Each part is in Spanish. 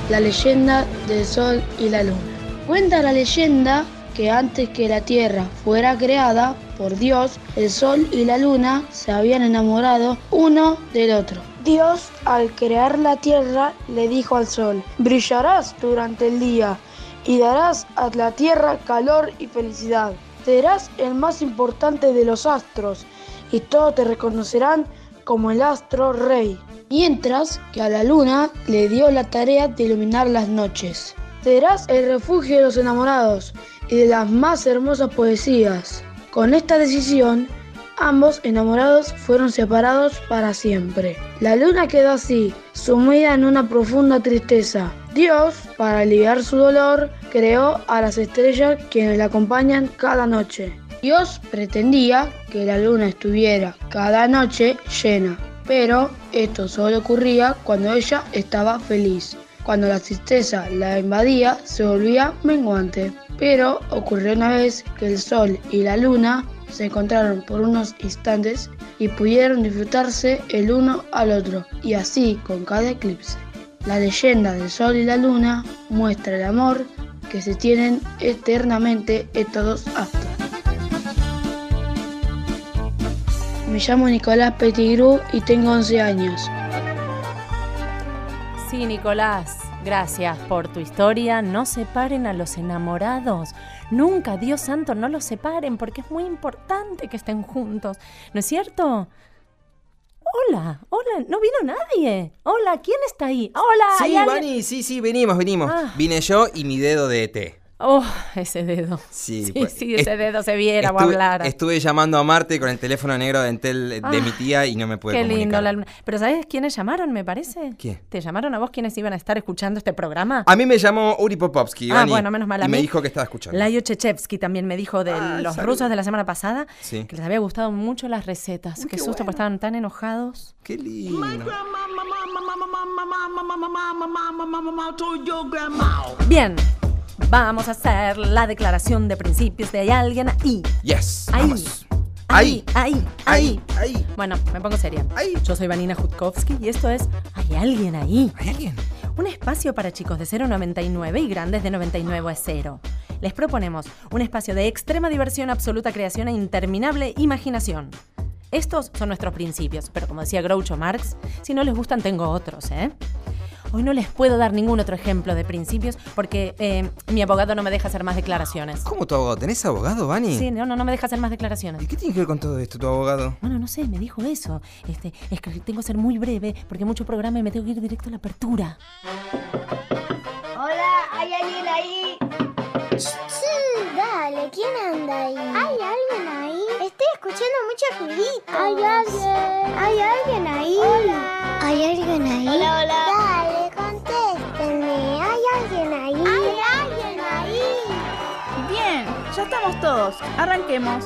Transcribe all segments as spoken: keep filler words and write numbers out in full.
la leyenda del Sol y la Luna. Cuenta la leyenda que antes que la Tierra fuera creada por Dios, el Sol y la Luna se habían enamorado uno del otro. Dios, al crear la Tierra, le dijo al Sol: brillarás durante el día y darás a la Tierra calor y felicidad. Serás el más importante de los astros y todos te reconocerán como el astro rey. Mientras que a la Luna le dio la tarea de iluminar las noches. Serás el refugio de los enamorados y de las más hermosas poesías. Con esta decisión, ambos enamorados fueron separados para siempre. La Luna quedó así, sumida en una profunda tristeza. Dios, para aliviar su dolor, creó a las estrellas quienes la acompañan cada noche. Dios pretendía que la Luna estuviera cada noche llena, pero esto solo ocurría cuando ella estaba feliz. Cuando la tristeza la invadía, se volvía menguante. Pero ocurrió una vez que el Sol y la Luna se encontraron por unos instantes y pudieron disfrutarse el uno al otro, y así con cada eclipse. La leyenda del Sol y la Luna muestra el amor que se tienen eternamente estos dos astros. Me llamo Nicolás Pettigrew y tengo once años. Sí, Nicolás, gracias por tu historia. No separen a los enamorados. Nunca, Dios santo, no los separen porque es muy importante que estén juntos. ¿No es cierto? Hola, hola, no vino nadie. Hola, ¿quién está ahí? Hola, Sí, ¿hay Vani, alguien? sí, sí, venimos, venimos. Ah. Vine yo y mi dedo de E T. Oh, ese dedo. Sí, Sí, pues, sí, ese est- dedo se viera o estuve, hablara. Estuve llamando a Marte con el teléfono negro de Entel de Ah, mi tía y no me pude Qué comunicar. lindo la luna. Pero ¿sabes quiénes llamaron, me parece? ¿Quién? ¿Te llamaron a vos quiénes iban a estar escuchando este programa? A mí me llamó Uri Popovsky, Ah, Vani, bueno, menos mal. A y me mí, dijo que estaba escuchando. Laio Chechevsky también me dijo de Ah, los saludos. rusos de la semana pasada Sí. que les había gustado mucho las recetas. Uy, qué qué susto, bueno. porque estaban tan enojados. Qué lindo. Bien, vamos a hacer la declaración de principios de hay alguien ahí. Yes, Ahí. vamos. Ahí, ahí, ahí. ahí, ahí. Bueno, me pongo seria. Ahí. Yo soy Vanina Jutkowski y esto es Hay alguien ahí. ¿Hay alguien? Un espacio para chicos de cero a noventa y nueve y grandes de noventa y nueve a cero. Les proponemos un espacio de extrema diversión, absoluta creación e interminable imaginación. Estos son nuestros principios, pero como decía Groucho Marx, si no les gustan tengo otros, ¿eh? Hoy no les puedo dar ningún otro ejemplo de principios porque eh, mi abogado no me deja hacer más declaraciones. ¿Cómo tu abogado? ¿Tenés abogado, Vani? Sí, no, no, no me deja hacer más declaraciones. ¿Y qué tiene que ver con todo esto tu abogado? Bueno, no sé, me dijo eso. Este, es que tengo que ser muy breve porque mucho programa y me tengo que ir directo a la apertura. Hola, ¿hay alguien ahí? Sí, dale, ¿quién anda ahí? ¿Hay alguien ahí? Estoy escuchando mucho ruidito. ¿Hay alguien? ¿Hay alguien ahí? Hola. ¿Hay alguien ahí? Hola, hola. Dale, contéstenme. ¿Hay alguien ahí? ¿Hay alguien ahí? Bien, ya estamos todos. Arranquemos.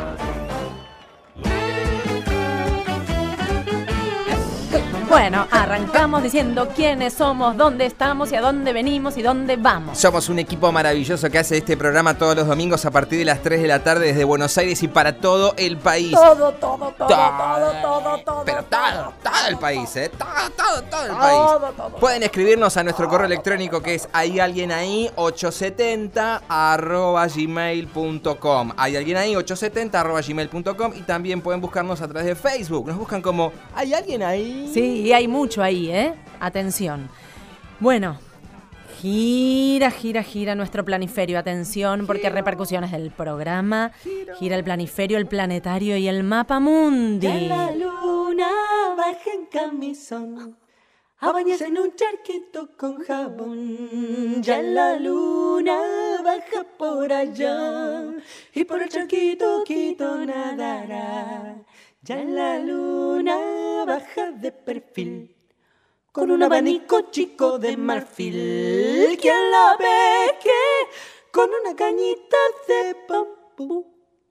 Bueno, arrancamos diciendo quiénes somos, dónde estamos y a dónde venimos y dónde vamos. Somos un equipo maravilloso que hace este programa todos los domingos a partir de las tres de la tarde desde Buenos Aires y para todo el país. Todo, todo, todo, todo, todo, todo. Pero todo, todo el país, ¿eh? Todo, todo, todo el Todo, país. todo. Pueden escribirnos a nuestro correo electrónico que es hay alguien ahí ochocientos setenta arroba gmail punto com. Hay alguien ahí ochocientos setenta arroba gmail punto com y también pueden buscarnos a través de Facebook. Nos buscan como hay alguien ahí. Sí, y hay mucho ahí, ¿eh? Atención. Bueno, gira, gira, gira nuestro planiferio. Atención, porque repercusiones del programa. Gira el planiferio, el planetario y el mapa mundi. Ya la luna baja en camisón a bañarse en un charquito con jabón. Ya la luna baja por allá y por el charquito quito nadará. Ya la luna baja de perfil con un abanico chico de marfil. ¿Quién la ve que con una cañita de bambú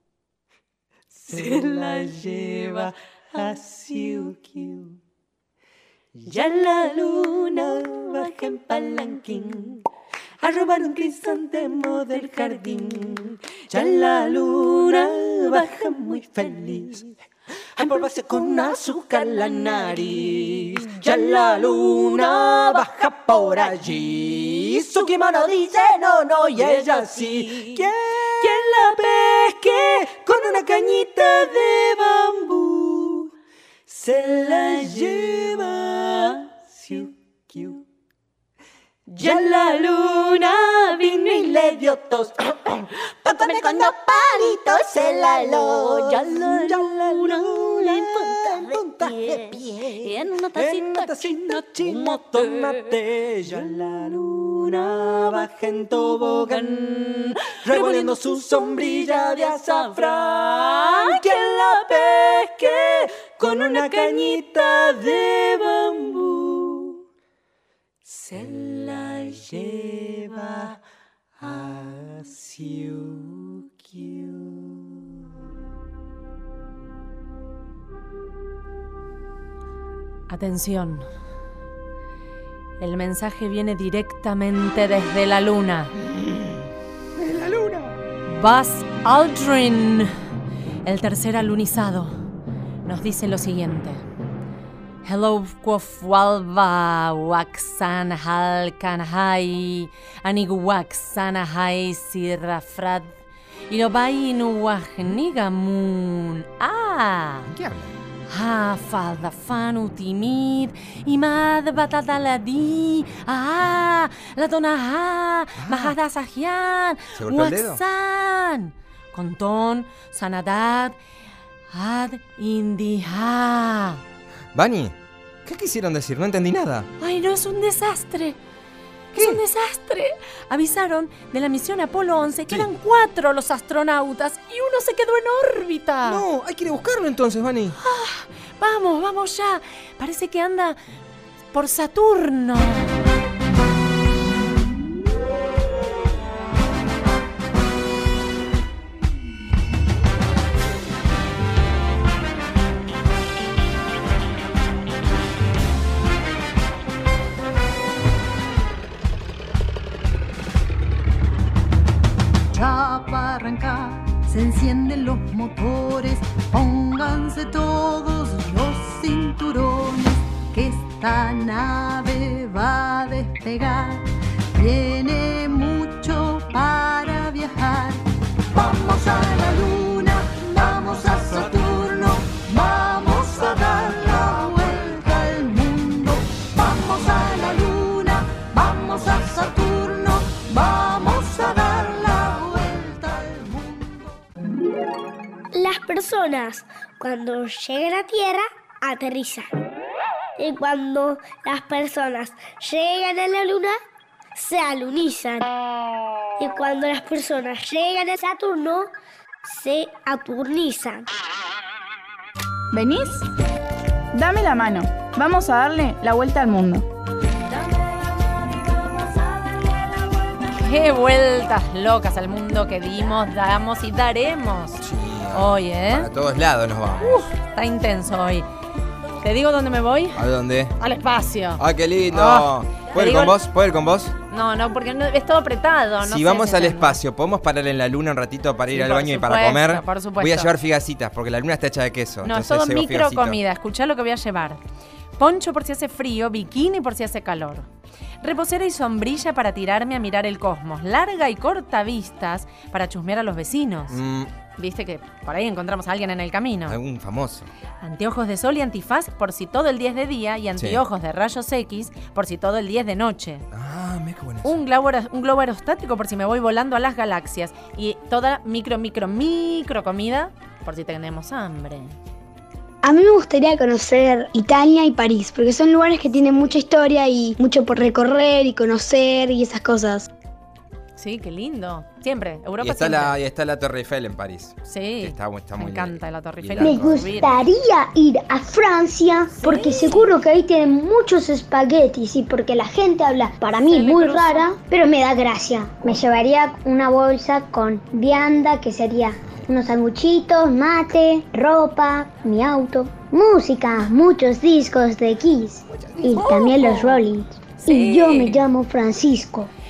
se la lleva a Siukiu? Ya la luna baja en palanquín a robar un crisantemo del jardín. Ya la luna baja muy feliz empolvarse con azúcar la nariz. Ya la luna baja por allí. Su kimono dice no, no, y ella sí. ¿Quién, ¿Quién la pesque con una cañita de bambú? Se la lleva. Siu, kiu. Ya la luna vino y le dio tos. Pa' comer con dos palitos se la heló. Ya la, ya la luna en punta de pie, en una tacita china tomate. Ya la luna baja en tobogán, revolviendo su sombrilla de azafrán. Quien la pesque con una cañita de bambú, se la lleva a Siukiu. Atención. El mensaje viene directamente desde la luna. ¡De la luna! Buzz Aldrin, el tercer alunizado, nos dice lo siguiente. Hello, Kwafwalva, Waxan Halkanhai, Aniguaxanahai Sirrafrad, Ilobai Nuwajnigamun. Ah, ¿Qué habla? Ha Fadafanu Timid, Imad Batataladi, Ah, La Tonaha, Mahadasahian, ¿Se golpeó el dedo? Waxan, Contón, Sanadad, Ad Indiha. Bani, ¿qué quisieron decir? No entendí nada. Ay, no, es un desastre. ¿Qué? Es un desastre. Avisaron de la misión Apolo once que Sí. eran cuatro los astronautas y uno se quedó en órbita. No, hay que ir a buscarlo entonces, Bani. Vamos, vamos ya. Parece que anda por Saturno. Ya para arrancar se encienden los motores, pónganse todos los cinturones, que esta nave va a despegar, tiene mucho para viajar. Vamos a la luna, vamos a Saturno, vamos a dar la vuelta al mundo. Vamos a la luna, vamos a Saturno, vamos a dar la vuelta al mundo. Las personas, cuando llegan a tierra, aterrizan. Y cuando las personas llegan a la luna, se alunizan. Y cuando las personas llegan a Saturno, se aturnizan. ¿Venís? Dame la mano. Vamos a darle la vuelta al mundo. Qué vueltas locas al mundo que dimos, damos y daremos. Sí, Hoy, ¿eh? Para todos lados nos vamos. Uf, está intenso hoy. ¿Te digo dónde me voy? ¿A dónde? Al espacio. ¡Ah, qué lindo! Oh, ¿Puedo te ir con digo- vos? ¿Puedo ir con vos? No, no, porque no- es todo apretado. No si sé vamos si al es- espacio, ¿podemos parar en la luna un ratito para ir Sí, al por baño y para supuesto, comer? por supuesto. Voy a llevar figacitas, porque la luna está hecha de queso. No, es entonces todo llevo micro figacito. comida. Escuchá lo que voy a llevar. Poncho por si hace frío, bikini por si hace calor. Reposera y sombrilla para tirarme a mirar el cosmos. Larga y corta vistas para chusmear a los vecinos. Mm, Viste que por ahí encontramos a alguien en el camino. algún famoso. Anteojos de sol y antifaz por si todo el día es de día y anteojos de rayos X por si todo el día es de noche. Ah, mira qué bueno. Un globo, aer- un globo aerostático por si me voy volando a las galaxias. Y toda micro, micro, micro comida por si tenemos hambre. A mí me gustaría conocer Italia y París, porque son lugares que tienen mucha historia y mucho por recorrer y conocer y esas cosas. Sí, qué lindo. Siempre, Europa Y está, siempre. la, y está la Torre Eiffel en París. Sí, que está, está me muy encanta la Torre y Eiffel. Me largo. gustaría ir a Francia, porque seguro que ahí tienen muchos espaguetis y porque la gente habla, para mí, Se me muy cruzó. rara, pero me da gracia. Me llevaría una bolsa con vianda, que sería unos sanguchitos, mate, ropa, mi auto, música, muchos discos de Kiss y también los Rollins. Sí. Y yo me llamo Francisco.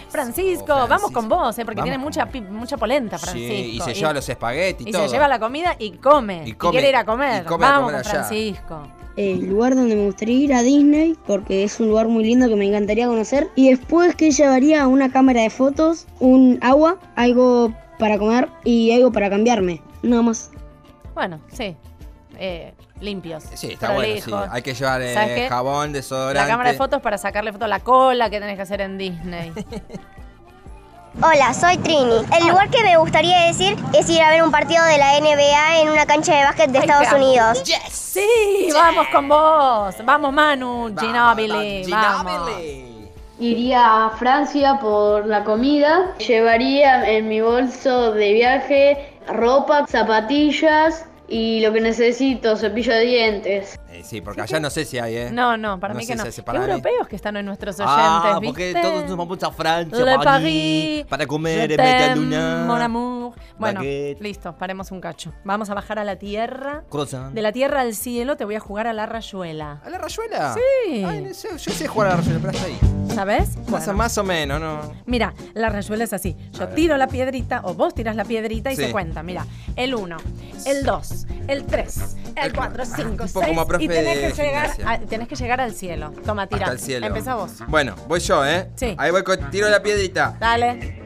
Francisco, Francisco. vamos con vos, eh, porque Vamos tiene con mucha, vos. pi- mucha polenta, Francisco. Sí, y se lleva los espaguetis y Y todo. se lleva la comida y come. Y Y, come, quiere ir a comer. y come a vamos comer con allá. Francisco. El lugar donde me gustaría ir a Disney, porque es un lugar muy lindo que me encantaría conocer. Y después que llevaría una cámara de fotos, un agua, algo para comer y algo para cambiarme. Nada más. Bueno, sí. Eh, limpios. Sí, está bueno, sí. prolijos. Hay que llevar ¿Sabes eh, qué? jabón, desodorante. La cámara de fotos para sacarle foto a la cola que tenés que hacer en Disney. Hola, soy Trini. El lugar que me gustaría decir es ir a ver un partido de la N B A en una cancha de básquet de Ay, Estados te amo. Unidos. Sí, vamos con vos. Vamos, Manu. Ginóbili. Vamos. Iría a Francia por la comida. Llevaría en mi bolso de viaje ropa, zapatillas y lo que necesito, cepillo de dientes. Eh, sí, porque allá no sé si hay, ¿eh? No, no, para No mí sé que no. si hace Qué para mí. europeos que están en nuestros oyentes, Ah, ¿viste? porque todos nos vamos a Francia, Le París, Paris, para comer Je en media t'aime, luna. mon amour. Bueno, baguette. listo, paremos un cacho. Vamos a bajar a la tierra. Croissant. De la tierra al cielo te voy a jugar a la rayuela. ¿A la rayuela? Sí. Ay, no sé, yo sé jugar a la rayuela, pero hasta ahí. ¿Sabes? Más, o- más o menos, ¿no? Mira, la rayuela es así. Yo A ver. tiro la piedrita o vos tiras la piedrita y Sí. se cuenta. Mira, el uno, el dos, el tres, el cuatro, cinco, tipo seis. como profe Y tenés de que, llegar gimnasia. a, tenés que llegar al cielo. Toma, tira. Hasta el cielo. Empezá vos. Bueno, voy yo, ¿eh? Sí. Ahí voy, con, tiro la piedrita. Dale.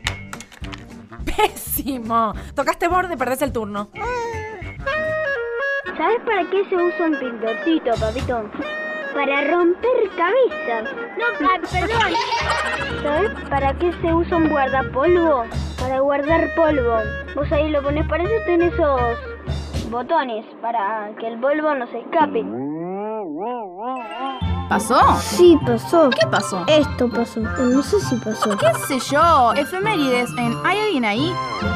Pésimo. Tocaste borde, perdés el turno. ¿Sabes para qué se usa un pintocito, papito? Para romper cabezas. No, ah, perdón. ¿Sabes para qué se usa un guardapolvo? Para guardar polvo. Vos ahí lo pones, para eso tenés esos botones, para que el polvo no se escape. ¿Pasó? Sí, pasó. ¿Qué pasó? Esto pasó. No sé si pasó. ¿Qué sé yo? Efemérides en ¿Hay alguien ahí?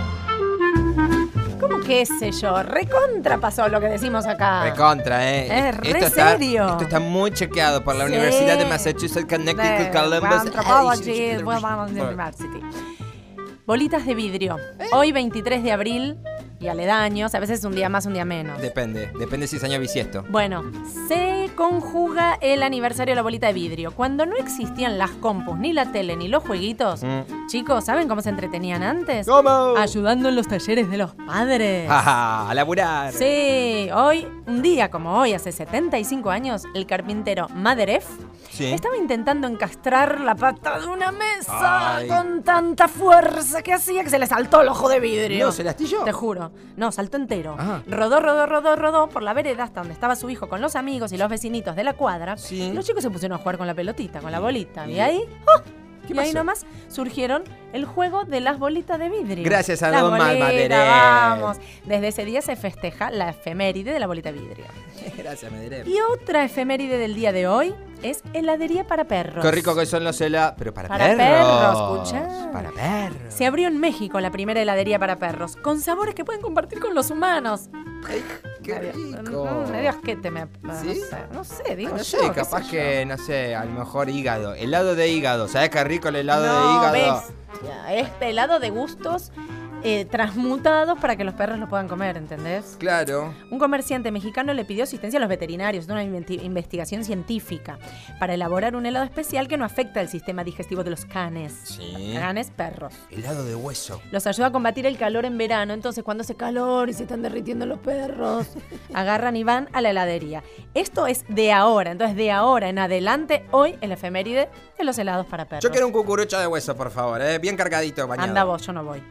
¿Cómo que sé yo? Recontra pasó lo que decimos acá. Recontra, ¿eh? Es re esto está, serio. Esto está muy chequeado por la Sí. Universidad de Massachusetts, Connecticut, De Columbus. Anthropology, Wilhelm University. Bolitas de vidrio. Hoy, veintitrés de abril, y aledaños, a veces un día más, un día menos. Depende, depende si es año bisiesto. Bueno, se conjuga el aniversario de la bolita de vidrio. Cuando no existían las compus, ni la tele, ni los jueguitos, Mm. chicos, ¿saben cómo se entretenían antes? ¿Cómo? Ayudando en los talleres de los padres. Ajá, a laburar. Sí, hoy, un día como hoy, hace setenta y cinco años, el carpintero Maderef Sí. estaba intentando encastrar la pata de una mesa Ay. con tanta fuerza que hacía que se le saltó el ojo de vidrio. No, ¿se la astilló? Te juro. No, saltó entero. Ajá. Rodó, rodó, rodó, rodó por la vereda hasta donde estaba su hijo con los amigos y los vecinitos de la cuadra. Sí. Los chicos se pusieron a jugar con la pelotita, con la bolita. ¿Y? Y ahí, ¡oh! ¿Qué y ahí pasó? nomás surgieron el juego de las bolitas de vidrio. Gracias a Las don bolitas, Maderef. vamos. Desde ese día se festeja la efeméride de la bolita de vidrio. Gracias, Maderef. Y otra efeméride del día de hoy es heladería para perros. Qué rico que son los helados. Pero para, Para perros. perros, escuchá. Para perros. Se abrió en México la primera heladería para perros, con sabores que pueden compartir con los humanos. Ay, qué Medio- rico. mm, medio asquete me... No ¿Sí? sé, no sé, digo Ah, no yo, sé, qué capaz sé que, no sé, a lo mejor hígado. Helado de hígado. ¿Sabes qué rico el helado no, de hígado? bestia. Este helado de gustos eh, transmutados para que los perros lo puedan comer, ¿entendés? Claro. Un comerciante mexicano le pidió asistencia a los veterinarios de una inventi- investigación científica para elaborar un helado especial que no afecta el sistema digestivo de los canes. Sí. Canes, perros. Helado de hueso. Los ayuda a combatir el calor en verano, entonces cuando hace calor y se están derritiendo los perros, agarran y van a la heladería. Esto es de ahora, entonces de ahora en adelante, hoy el efeméride de los helados para perros. Yo quiero un cucurucho de hueso, por favor, ¿eh? Bien cargadito, bañado. Anda vos, yo no voy.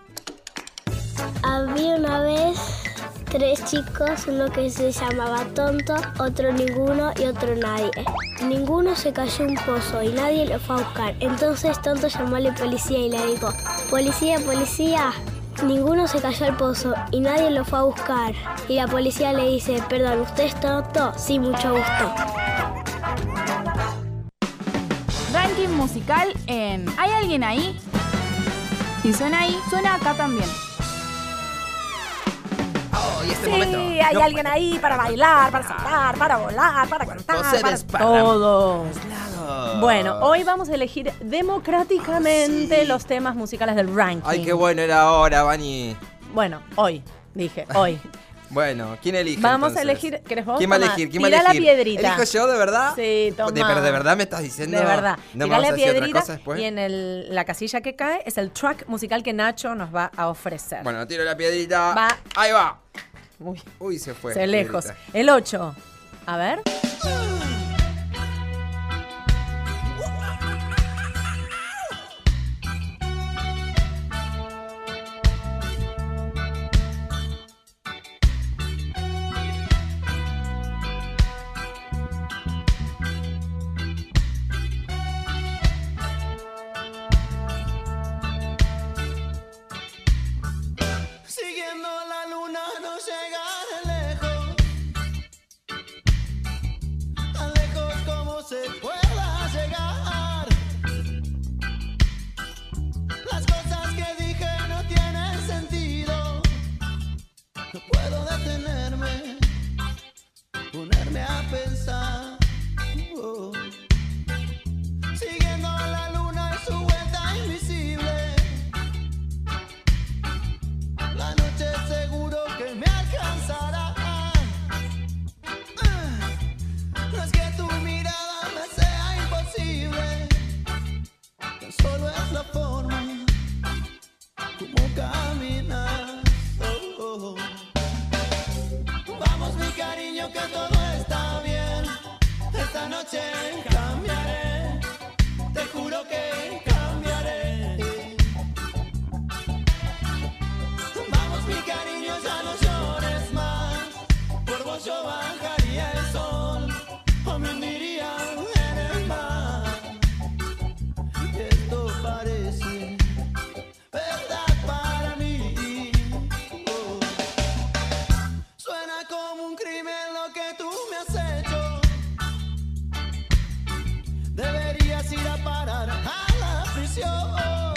Había una vez tres chicos, uno que se llamaba Tonto, otro Ninguno y otro Nadie. Ninguno se cayó en un pozo y nadie lo fue a buscar. Entonces Tonto llamó a la policía y le dijo: Policía, policía, Ninguno se cayó al pozo y nadie lo fue a buscar. Y la policía le dice: Perdón, ¿usted es Tonto? Sí, mucho gusto. Ranking musical en ¿Hay alguien ahí? Si suena ahí, suena acá también. Oh, y este Sí, momento. hay No, alguien ahí para bailar, para saltar, para volar, para cantar, no se para desparramen. todo. Claro. Bueno, hoy vamos a elegir democráticamente Sí. los temas musicales del ranking. Ay, qué bueno era ahora, Bani. Bueno, hoy, dije, hoy. Bueno, ¿quién elige? Vamos entonces? a elegir. ¿Querés vos? ¿Quién va a Tomá, elegir? ¿Quién va a tirá elegir? la piedrita. ¿Elijo yo de verdad? Sí, toma. De, pero de verdad me estás diciendo. De verdad. ¿No Tirá vamos la a decir otra piedrita cosa después? y en el, la casilla que cae es el track musical que Nacho nos va a ofrecer. Bueno, tiro la piedrita. Va. Ahí va. Uy, Uy, se fue. se lejos. piedrita. El ocho. A ver. Siguiendo la luna no llegaré lejos, tan lejos como se pueda llegar. Las cosas que dije no tienen sentido, no puedo detenerme, ponerme a pensar. Oh. Siguiendo la luna y su vuelta invisible, la noche seguro que me alcanzará. No es que tu mirada me sea imposible, tan solo es la forma como caminas. Oh, oh. Vamos mi cariño que todo está bien, esta noche cambiaré, te juro que cambiaré. Vamos mi cariño, ya no llores más, por vos yo bajaría el sol o me hundiría en el mar. Y esto parece verdad para mí. Oh. Suena como un crimen lo que tú me has hecho, deberías ir a parar a la prisión.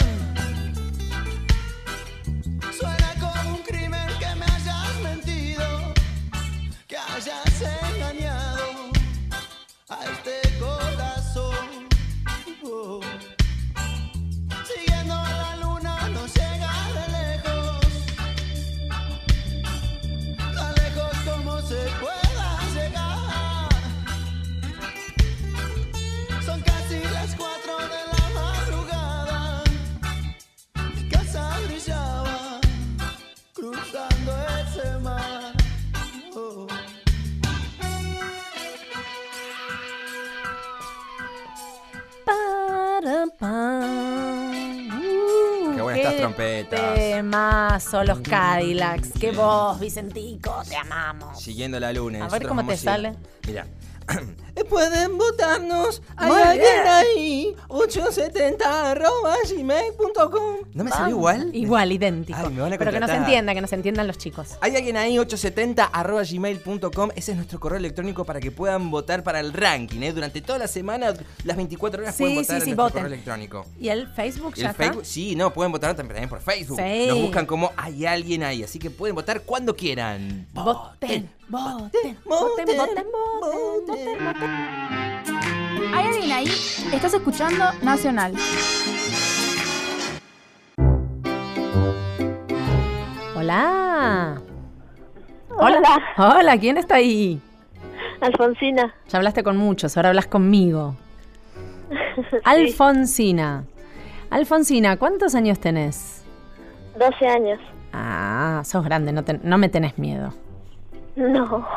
Suena como un crimen que me hayas mentido, que hayas engañado a este corazón. Oh. Siguiendo la luna no llegaré lejos, tan lejos como se pueda llegar. Son casi las cuatro de la madrugada, mi casa brillaba cruzando ese mar. Oh. Para, pa. Uh, Qué buenas estas trompetas. Temazo, los Cadillacs. Qué voz, Vicentico, te amamos. Siguiendo la luna. A ver Nosotros cómo te vamos ir- sale. Mira. Pueden votarnos. Hay Muy alguien bien. ahí. ochocientos setenta arroba gmail punto com. ¿No me salió igual? Igual, idéntico. Ay, me van a Pero que no se contratar. entienda, que nos entiendan los chicos. Hay alguien ahí, ochocientos setenta arroba gmail punto com. Ese es nuestro correo electrónico para que puedan votar para el ranking. ¿eh? Durante toda la semana, las veinticuatro horas Sí, pueden sí, votar sí, en nuestro voten. correo electrónico. ¿Y el Facebook ¿Y ya el está? Facebook? Sí, no, pueden votar también por Facebook. Sí. Nos buscan como Hay alguien ahí. Así que pueden votar cuando quieran. Voten, voten, voten, voten, voten, voten, voten. ¿Hay alguien ahí? Estás escuchando Nacional. Hola. Hola. Hola, ¿quién está ahí? Alfonsina. Ya hablaste con muchos, ahora hablas conmigo. Alfonsina. Alfonsina, ¿cuántos años tenés? doce años. Ah, sos grande, no, te- no me tenés miedo. No.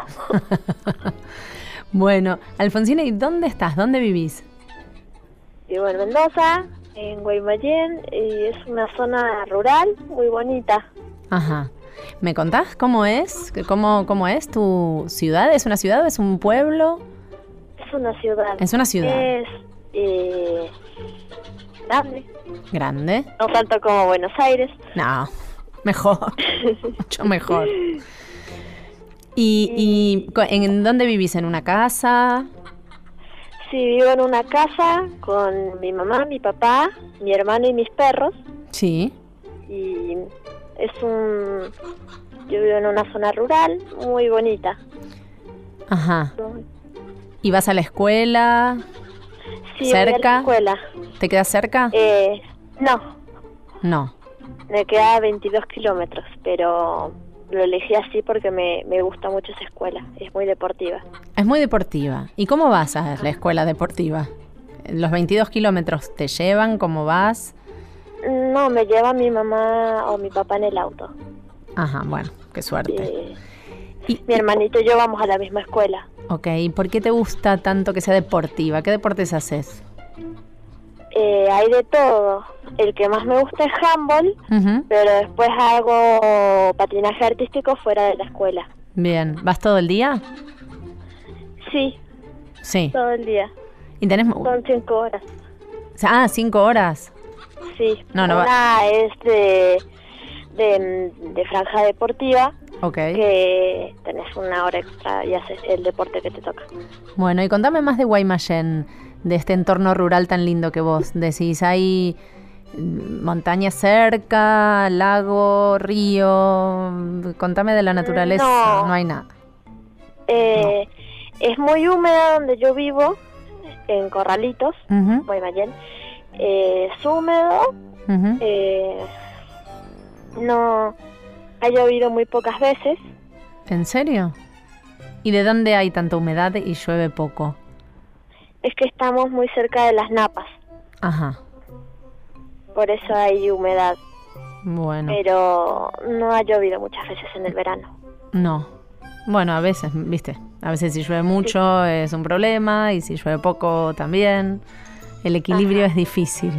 Bueno, Alfonsina, ¿y dónde estás? ¿Dónde vivís? Vivo en Mendoza, en Guaymallén, y es una zona rural muy bonita. Ajá. ¿Me contás cómo es? ¿Cómo, cómo es tu ciudad? ¿Es una ciudad o es un pueblo? Es una ciudad. Es una ciudad. Es eh, grande. ¿Grande? No tanto como Buenos Aires. No, mejor. Mucho mejor. ¿Y, y co- en dónde vivís? ¿En una casa? Sí, vivo en una casa con mi mamá, mi papá, mi hermano y mis perros. Sí. Y es un... Yo vivo en una zona rural muy bonita. Ajá. ¿Y vas a la escuela? Sí, voy a la ¿Cerca? escuela. ¿Te quedas cerca? Eh, no, No. me queda veintidós kilómetros, pero lo elegí así porque me, me gusta mucho esa escuela, es muy deportiva. Es muy deportiva. ¿Y cómo vas a la escuela deportiva? ¿Los veintidós kilómetros te llevan? ¿Cómo vas? No, me lleva mi mamá o mi papá en el auto. Ajá, bueno, qué suerte. Eh, y, mi hermanito y yo vamos a la misma escuela. Ok, ¿y por qué te gusta tanto que sea deportiva? ¿Qué deportes haces? Eh, hay de todo. El que más me gusta es handball, uh-huh. pero después hago patinaje artístico fuera de la escuela. Bien, ¿vas todo el día? Sí. Sí. Todo el día. ¿Y tenés... Son cinco horas. Ah, cinco horas. Sí. No, no Una va... es de, de, de franja deportiva. Ok. Que tenés una hora extra y haces el deporte que te toca. Bueno, y contame más de Guaymallén, de este entorno rural tan lindo que vos decís. ¿Hay montaña cerca, lago, río? Contame de la naturaleza. No, no hay nada. Eh, no. Es muy húmeda donde yo vivo, en Corralitos, uh-huh. Guaymallén. Eh, es húmedo. Uh-huh. Eh, no... Ha llovido muy pocas veces. ¿En serio? ¿Y de dónde hay tanta humedad y llueve poco? Es que estamos muy cerca de las napas. Ajá. Por eso hay humedad. Bueno. Pero no ha llovido muchas veces en el verano. No. Bueno, a veces, viste, a veces si llueve mucho sí. es un problema y si llueve poco también. El equilibrio Ajá. es difícil.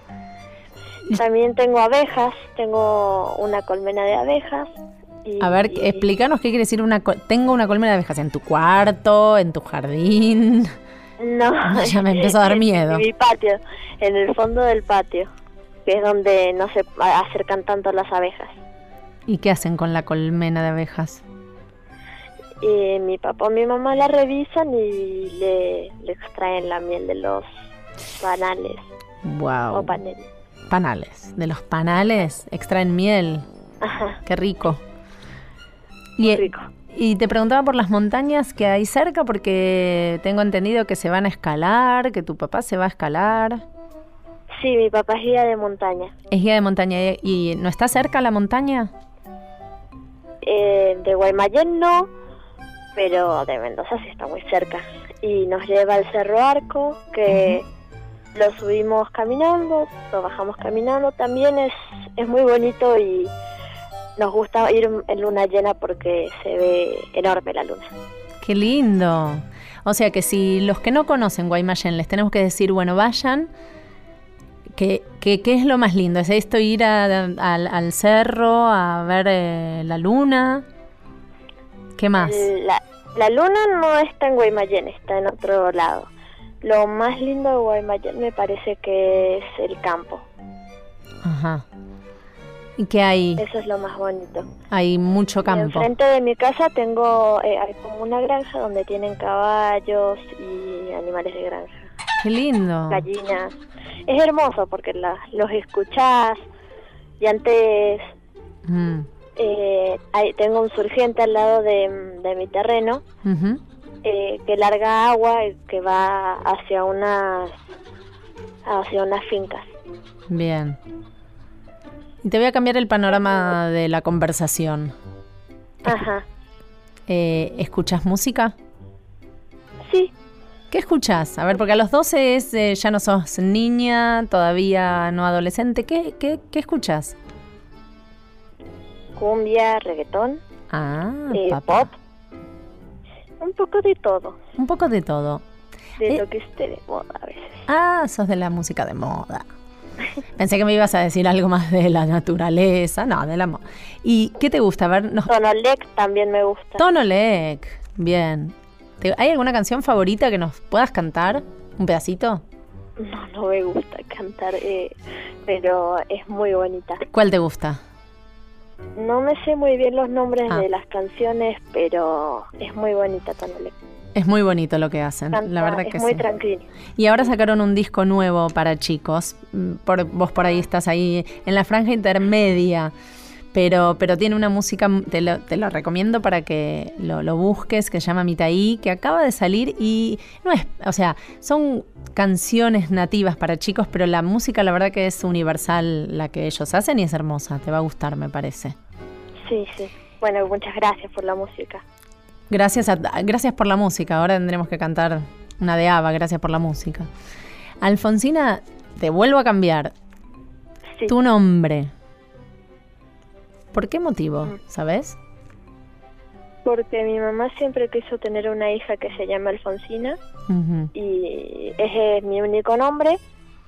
También tengo abejas, tengo una colmena de abejas. Y, a ver, y... explícanos qué quiere decir una... Tengo una colmena de abejas en tu cuarto, en tu jardín. No, ya me empezó a dar miedo. En mi patio, en el fondo del patio, que es donde no se acercan tanto las abejas. ¿Y qué hacen con la colmena de abejas? Y mi papá o mi mamá la revisan y le, le extraen la miel de los panales. Wow. O paneles. Panales. De los panales extraen miel. Ajá. Qué rico. Y, rico. Y te preguntaba por las montañas que hay cerca, porque tengo entendido que se van a escalar, que tu papá se va a escalar. Sí, mi papá es guía de montaña. Es guía de montaña. ¿Y no está cerca la montaña? Eh, de Guaymallén no, pero de Mendoza sí está muy cerca. Y nos lleva al Cerro Arco, que... Uh-huh. Lo subimos caminando, lo bajamos caminando, también es, es muy bonito y nos gusta ir en luna llena porque se ve enorme la luna. ¡Qué lindo! O sea que si los que no conocen Guaymallén les tenemos que decir, bueno, vayan, ¿qué que, que es lo más lindo? ¿Es esto ir a, a, al cerro a ver eh, la luna? ¿Qué más? La, la luna no está en Guaymallén, está en otro lado. Lo más lindo de Guaymallén me parece que es el campo. Ajá. ¿Y qué hay? Eso es lo más bonito. Hay mucho campo. Enfrente de mi casa tengo eh, hay como una granja donde tienen caballos y animales de granja. ¡Qué lindo! Gallinas. Es hermoso porque la, los escuchás y antes... Mm. Eh, hay, tengo un surgente al lado de, de mi terreno. Uh-huh. Eh, que larga agua que va hacia unas hacia unas fincas. Bien. Y te voy a cambiar el panorama de la conversación. Ajá. Eh, ¿Escuchas música? Sí. ¿Qué escuchas? A ver, porque a los doce es, eh, ya no sos niña, todavía no adolescente. ¿Qué, qué, qué escuchas? Cumbia, reggaetón. Ah, eh, papá. Pop. Un poco de todo. Un poco de todo. De eh, lo que esté de moda a veces. Ah, sos de la música de moda. Pensé que me ibas a decir algo más de la naturaleza. No, de la moda. ¿Y qué te gusta? A ver, nos... Tonolec también me gusta. Tonolec, bien. ¿Hay alguna canción favorita que nos puedas cantar? ¿Un pedacito? No, no me gusta cantar, eh, pero es muy bonita. ¿Cuál te gusta? No me sé muy bien los nombres ah. de las canciones, pero es muy bonita Tonolec. Es muy bonito lo que hacen, Canta, la verdad que es muy sí. tranquilo. Y ahora sacaron un disco nuevo para chicos. Por, vos por ahí estás ahí en la franja intermedia, pero, pero tiene una música, te lo, te lo recomiendo para que lo, lo busques, que se llama Mitaí, que acaba de salir y no es, o sea, son canciones nativas para chicos, pero la música la verdad que es universal la que ellos hacen y es hermosa, te va a gustar me parece. Sí, sí. Bueno, muchas gracias por la música. Gracias, a, gracias por la música. Ahora tendremos que cantar una de ABBA, gracias por la música. Alfonsina, te vuelvo a cambiar. Sí. Tu nombre. ¿Por qué motivo? Mm. ¿Sabes? Porque mi mamá siempre quiso tener una hija que se llama Alfonsina. Uh-huh. Y ese es mi único nombre.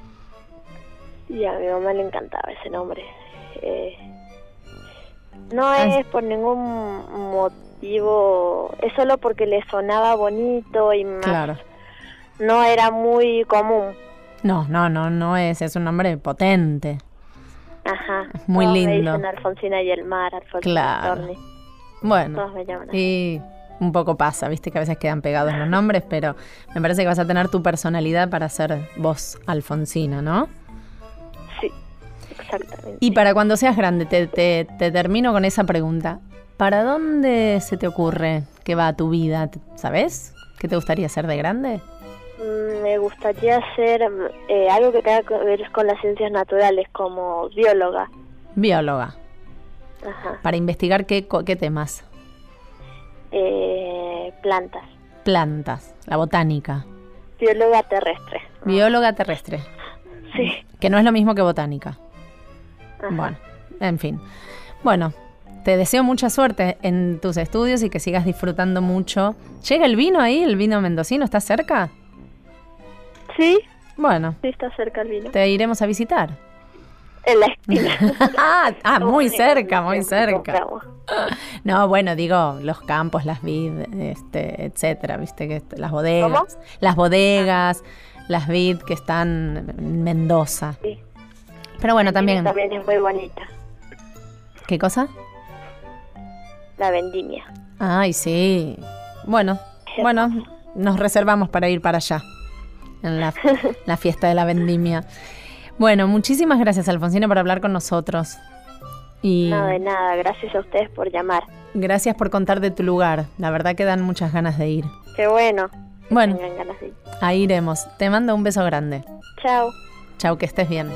Y a mi mamá le encantaba ese nombre. Eh, no es por ningún motivo, es solo porque le sonaba bonito y más. Claro. No era muy común. No, no, no, no es, es un nombre potente. Ajá. Muy Todos lindo. Me dicen Alfonsina y el mar, Alfonsina Claro. Storni. Bueno, Todos me llaman así. y un poco pasa, viste que a veces quedan pegados los nombres, pero me parece que vas a tener tu personalidad para ser vos, Alfonsina, ¿no? Sí, exactamente. Y para cuando seas grande, te, te, te termino con esa pregunta. ¿Para dónde se te ocurre que va tu vida? ¿Sabes? ¿Qué te gustaría hacer de grande? Mm, Me gustaría hacer eh, algo que tenga que ver con las ciencias naturales, como bióloga. Bióloga. Ajá. Para investigar qué, co- qué temas. Eh, plantas. Plantas, la botánica. Bióloga terrestre. Bióloga terrestre. Sí. Que no es lo mismo que botánica. Ajá. Bueno, en fin. Bueno, te deseo mucha suerte en tus estudios y que sigas disfrutando mucho. ¿Llega el vino ahí, el vino mendocino? ¿Está cerca? Sí. Bueno, Sí, está cerca el vino. te iremos a visitar. En la esquina. ah, ah, muy Siempre, cerca, muy siempre cerca. compramos. No, bueno, digo, los campos, las vid, este, etcétera, viste que est- las bodegas, ¿Cómo? las bodegas, las vid que están en Mendoza. Sí. Pero bueno, también, También es muy bonita. ¿qué cosa? La vendimia. Ay, sí. Bueno, bueno, nos reservamos para ir para allá, en la, la fiesta de la vendimia. Bueno, muchísimas gracias, Alfonsina, por hablar con nosotros. Y No, de nada. Gracias a ustedes por llamar. gracias por contar de tu lugar. La verdad que dan muchas ganas de ir. Qué bueno. que Bueno. tengan ganas de ir. Ahí iremos. Te mando un beso grande. Chao. Chau, que estés bien.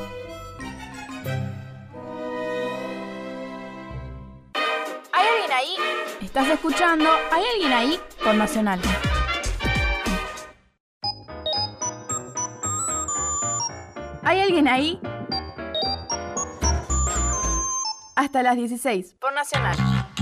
¿Hay alguien ahí? Estás escuchando ¿Hay alguien ahí? Por Nacional. ¿Hay alguien ahí? Hasta las dieciséis, por Nacional.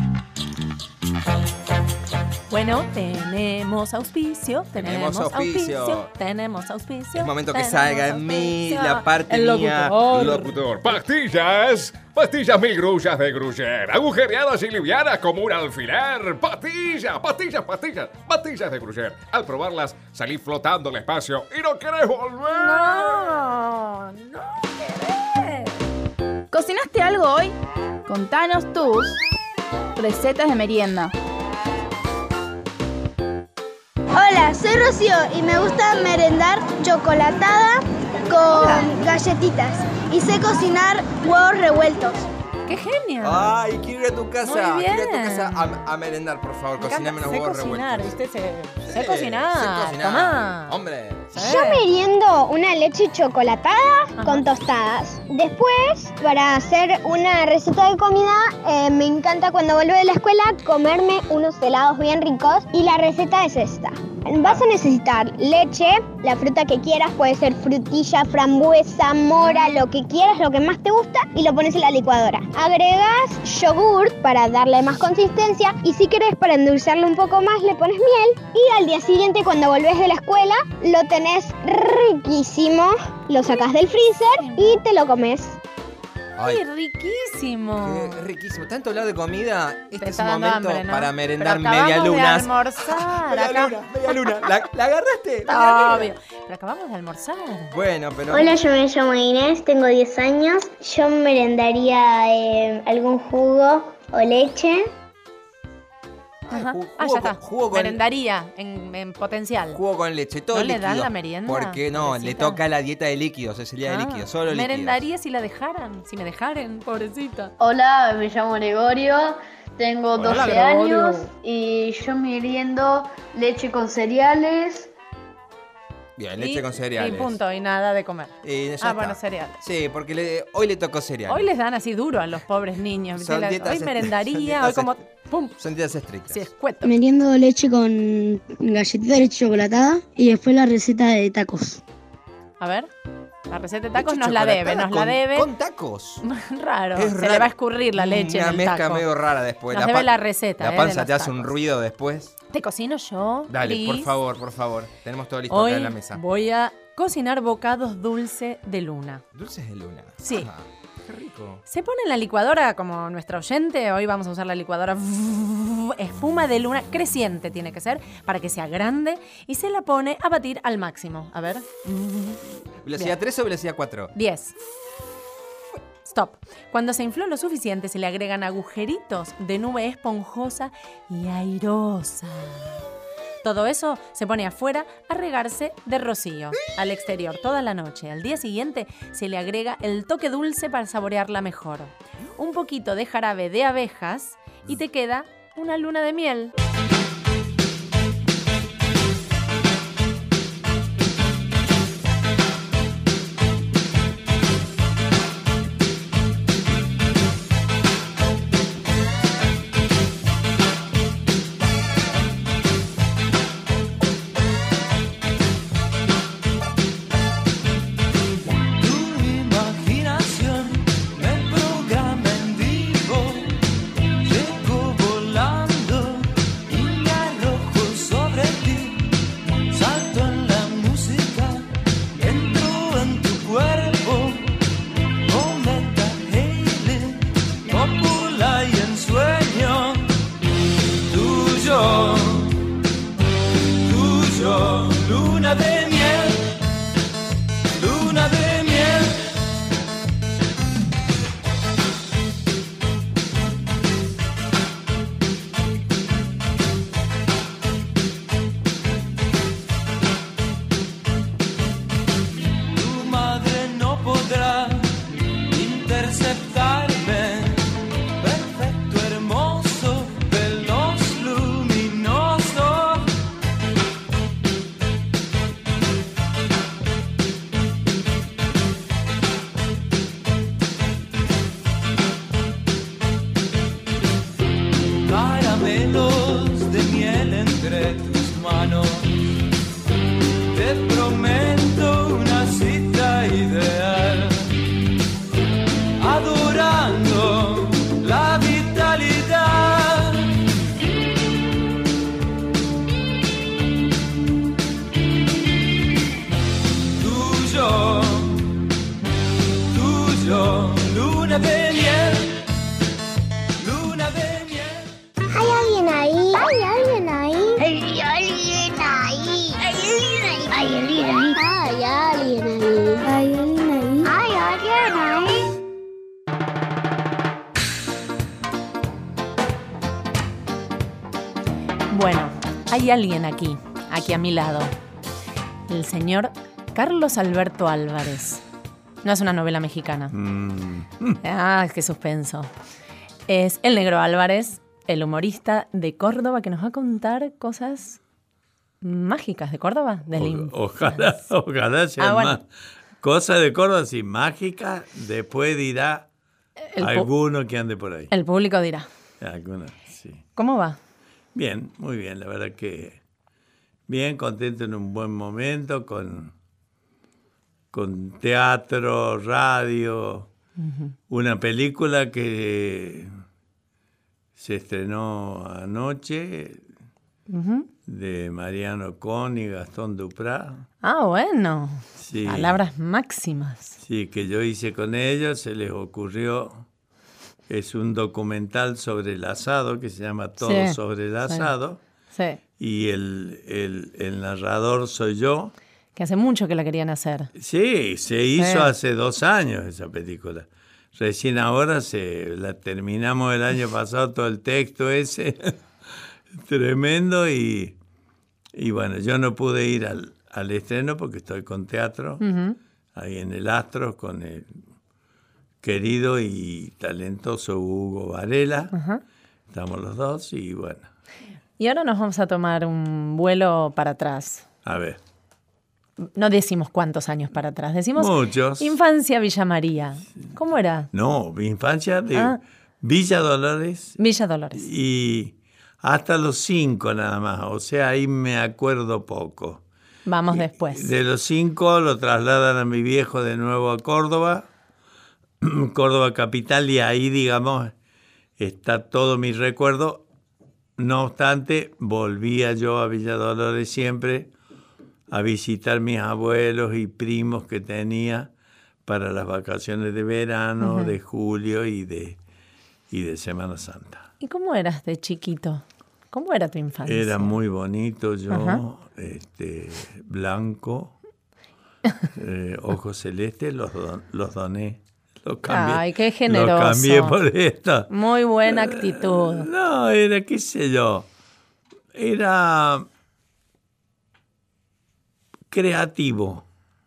Bueno, tenemos auspicio, tenemos, Tenemos auspicio. tenemos auspicio. Es momento que tenemos salga en mí auspicio. la parte El mía. locutor. Locutor, pastillas, pastillas mil grullas de Gruyère, agujereadas y livianas como un alfiler. Pastillas, pastillas, pastillas, pastillas de Gruyère. Al probarlas, salí flotando al espacio y no querés volver. No, no querés. ¿Cocinaste algo hoy? Contanos tus recetas de merienda. Hola, soy Rocío y me gusta merendar chocolatada con galletitas. Y sé cocinar huevos revueltos. ¡Qué genio! Ay, quiero ir a tu casa. Muy Quiero ir a tu bien. casa a, a merendar, por favor. Me encanta, Cociname unos sé huevos cocinar, revueltos. ¿viste? Sé, Sí, sé cocinar. sé cocinar. Tomá. Hombre. Sí. Yo meriendo una leche chocolatada con tostadas. Después, para hacer una receta de comida, eh, me encanta cuando vuelvo de la escuela comerme unos helados bien ricos. Y la receta es esta. Vas a necesitar leche, la fruta que quieras, puede ser frutilla, frambuesa, mora, lo que quieras, lo que más te gusta, y lo pones en la licuadora. Agregas yogur para darle más consistencia y si querés para endulzarlo un poco más le pones miel y al día siguiente cuando volvés de la escuela lo tenés riquísimo, lo sacás del freezer y te lo comes. ¡Ay, Ay, riquísimo! qué riquísimo. Tanto hablar de comida. Este Te es está un dando momento hambre, ¿no? para merendar Pero acabamos media lunas. de almorzar. Media acá- luna, media luna. ¿La, la agarraste? Media luna. Obvio. Pero acabamos de almorzar. Bueno, pero. Hola, yo me llamo Inés, tengo diez años. Yo merendaría eh, algún jugo o leche. Ajá. ju- Ah, jugo ya está. con- jugo con- Merendaría en, en potencial. Jugo con leche, todo ¿No le líquido. dan la merienda? ¿Por qué no? Le Pobrecita. toca la dieta de líquidos, es el día de Ah, líquidos, solo líquidos. merendaría si la dejaran, si me dejaran, pobrecita. Hola, me llamo Gregorio, tengo Hola, doce Gregorio. años y yo meriendo leche con cereales. Bien, leche y, con cereales. Y punto, y nada de comer. Y ya ah, está. bueno, cereales. Sí, porque le- hoy le tocó cereal. Hoy les dan así duro a los pobres niños. Son La- dietas hoy est- merendaría, son hoy como... dietas ¡Pum! Son dietas estrictas. Sí, escueto. Meriendo leche con galletita de leche chocolatada y después la receta de tacos. A ver, la receta de tacos Leche nos la debe, chocolatada nos la con- debe. Con tacos. Raro, Es se raro. le va a escurrir la leche Una en el mezcla taco. medio rara después. Nos La debe pa- la receta, La eh, panza de te los hace un tacos. ruido después. Te cocino yo, Dale, por please. favor, por favor. Tenemos todo listo acá Hoy en la mesa. voy a cocinar bocados dulce de luna. Dulces de luna. Sí. Ah, qué rico. Se pone en la licuadora como nuestro oyente. Hoy vamos a usar la licuadora espuma de luna creciente tiene que ser para que sea grande y se la pone a batir al máximo. A ver. ¿Velocidad tres o velocidad cuatro? diez. Stop. Cuando se infló lo suficiente se le agregan agujeritos de nube esponjosa y airosa. Todo eso se pone afuera a regarse de rocío, al exterior, toda la noche. Al día siguiente se le agrega el toque dulce para saborearla mejor. Un poquito de jarabe de abejas y te queda una luna de miel. Tu imaginación me programa en vivo. Llego volando y me arrojo sobre ti. Salto en la música, entro en tu cuerpo. Cometa Halley, cópula y ensueño. Tuyo, tuyo, luna de miel. Luna de miel. Tu madre no podrá interceptarme. Perfecto, hermoso, veloz, luminoso. Caramelos de miel entre tus manos. Te prometo una cita ideal. Adorando la vitalidad. Tuyo, tuyo, luna de miel. Luna de miel. ¿Hay alguien ahí? ¿Hay alguien ahí? ¿Hay alguien ahí? ¿Hay alguien ahí? ¿Hay alguien ahí? ¿Hay alguien ahí? ¿Hay alguien ahí? ¿Hay alguien ahí? Bueno, hay alguien aquí, aquí a mi lado. El señor Carlos Alberto Álvarez. No es una novela mexicana. Ah, qué suspenso. Es el Negro Álvarez, el humorista de Córdoba, que nos va a contar cosas mágicas de Córdoba. De la infancia. Ojalá, ojalá sean Ah, bueno. más cosas de Córdoba, sí, mágicas. Después dirá El pu- alguno que ande por ahí. El público dirá. Alguno, sí. ¿Cómo va? Bien, muy bien. La verdad que bien, contento en un buen momento con, con teatro, radio, Ujú. una película que se estrenó anoche Ujú. de Mariano Con y Gastón Duprá. Ah, bueno. Sí. Palabras máximas. Sí, que yo hice con ellos, se les ocurrió, es un documental sobre el asado que se llama Todo Sí, sobre el sí. asado, Sí. y el, el, el narrador soy yo. Que hace mucho que la querían hacer. Sí, se hizo Sí. hace dos años esa película. Recién ahora se la terminamos el año pasado, todo el texto ese, tremendo, y, y bueno, yo no pude ir al, al estreno porque estoy con teatro, Ujú. ahí en el Astros, con el querido y talentoso Hugo Varela. Ajá. Estamos los dos y bueno, Y ahora nos vamos a tomar un vuelo para atrás. a ver. no decimos cuántos años para atrás, decimos Muchos. infancia Villa María. ¿Cómo era? No, mi infancia de Ah. Villa Dolores. Villa Dolores. Y hasta los cinco nada más. O sea, ahí me acuerdo poco. Vamos después. De los cinco lo trasladan a mi viejo de nuevo a Córdoba, Córdoba capital, y ahí, digamos, está todo mi recuerdo. No obstante, volvía yo a Villa Dolores siempre a visitar mis abuelos y primos que tenía para las vacaciones de verano, Ujú. de julio y de, y de Semana Santa. ¿Y cómo eras de chiquito? ¿Cómo era tu infancia? Era muy bonito yo, Ajá. este, blanco, eh, ojos celestes, los, don- los doné. Los cambié, Ay, qué generoso. Los cambié por esto. Muy buena actitud. No, era, qué sé yo, era creativo,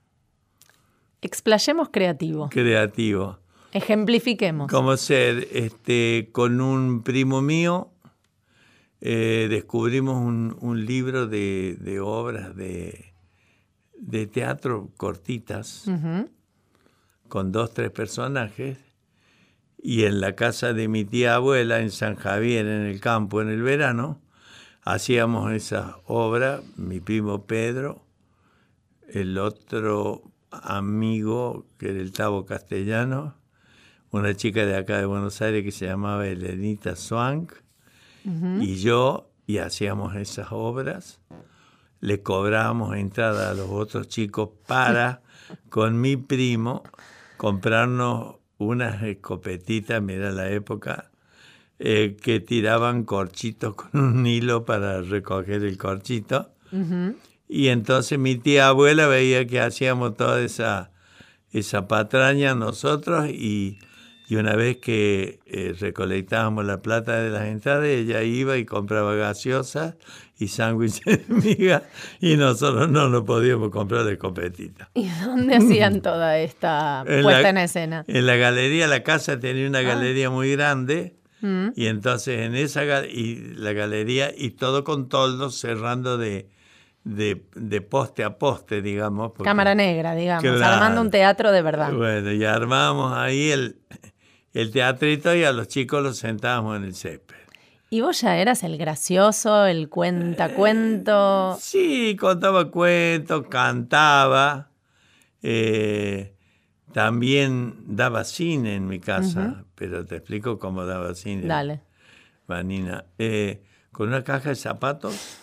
Explayemos creativo. creativo. Ejemplifiquemos. Como ser, este, con un primo mío, eh, descubrimos un, un libro de, de obras de, de teatro cortitas, Ujú. con dos, tres personajes, y en la casa de mi tía abuela, en San Javier, en el campo, en el verano, hacíamos esas obras, mi primo Pedro, el otro amigo, que era el Tavo Castellano, una chica de acá de Buenos Aires que se llamaba Elenita Swank, Ujú. y yo, y hacíamos esas obras, le cobrábamos entrada a los otros chicos para, con mi primo, comprarnos unas escopetitas, mira la época, eh, que tiraban corchitos con un hilo para recoger el corchito. Ujú. Y entonces mi tía abuela veía que hacíamos toda esa, esa patraña nosotros, y, y una vez que eh, recolectábamos la plata de las entradas, ella iba y compraba gaseosas y sándwiches de miga, y nosotros no nos podíamos comprar de escopetita. ¿Y dónde hacían toda esta puesta en escena? En la galería, la casa tenía una Ah. galería muy grande, Mm. y entonces en esa ga- y la galería, y todo con toldos cerrando de, de, de poste a poste, digamos. porque- Cámara negra, digamos, Claro. armando un teatro de verdad. Bueno, y armábamos ahí el, el teatrito, y a los chicos los sentábamos en el césped. ¿Y vos ya eras el gracioso, el cuentacuento? Sí, contaba cuentos, cantaba, eh, también daba cine en mi casa, Ujú. pero te explico cómo daba cine. Dale. Vanina, eh, con una caja de zapatos.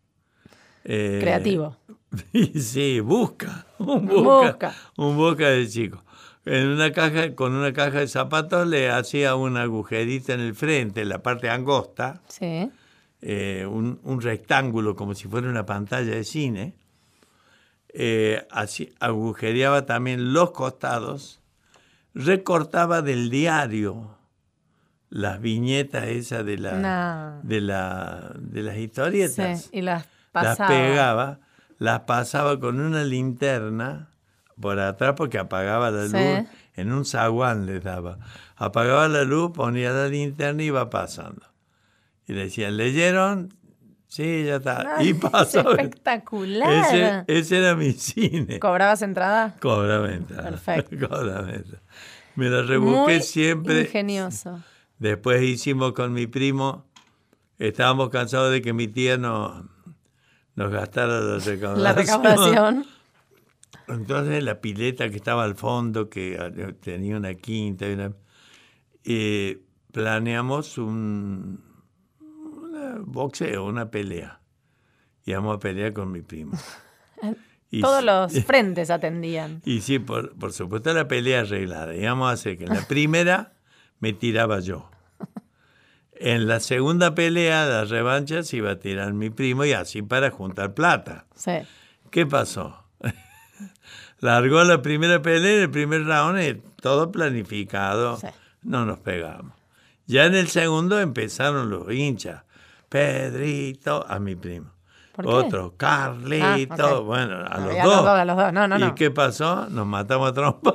eh, Creativo. Sí, busca, un busca, Busca. un busca de chico. En una caja, con una caja de zapatos le hacía un agujerito en el frente, en la parte angosta, Sí. eh, un, un rectángulo como si fuera una pantalla de cine. Eh, así, agujereaba también los costados, recortaba del diario las viñetas esas de la, No. de la de las historietas. Sí, y las Las pasaba. pegaba, las pasaba con una linterna por atrás porque apagaba la Sí. luz, en un zaguán les daba. Apagaba la luz, ponía la linterna y iba pasando. Y le decían, ¿leyeron? Sí, ya está. Ay, Y pasaba. espectacular. Ese, ese era mi cine. ¿Cobrabas entrada? Cobraba entrada. Perfecto. Cobraba entrada. Me la rebusqué Muy siempre. ingenioso. Después hicimos con mi primo, estábamos cansados de que mi tía no, nos gastara la recaudación. La recaudación. Entonces la pileta que estaba al fondo, que tenía una quinta, y una, eh, planeamos un una boxeo, una pelea. Íbamos a pelear con mi primo. Y Todos sí- los frentes atendían. Y sí, por, por supuesto la pelea arreglada. Íbamos a hacer que en la primera me tiraba yo. En la segunda pelea, la revancha, se iba a tirar mi primo, y así para juntar plata. Sí. ¿Qué pasó? Largó la primera pelea, en el primer round, eh, todo planificado. Sí. No nos pegamos. Ya en el segundo empezaron los hinchas. Pedrito, a mi primo. ¿Por qué? Otro, Carlito, Ah, ok. bueno, a los Había dos. los dos, a los dos. No, no, ¿Y no. qué pasó? Nos matamos a trompa.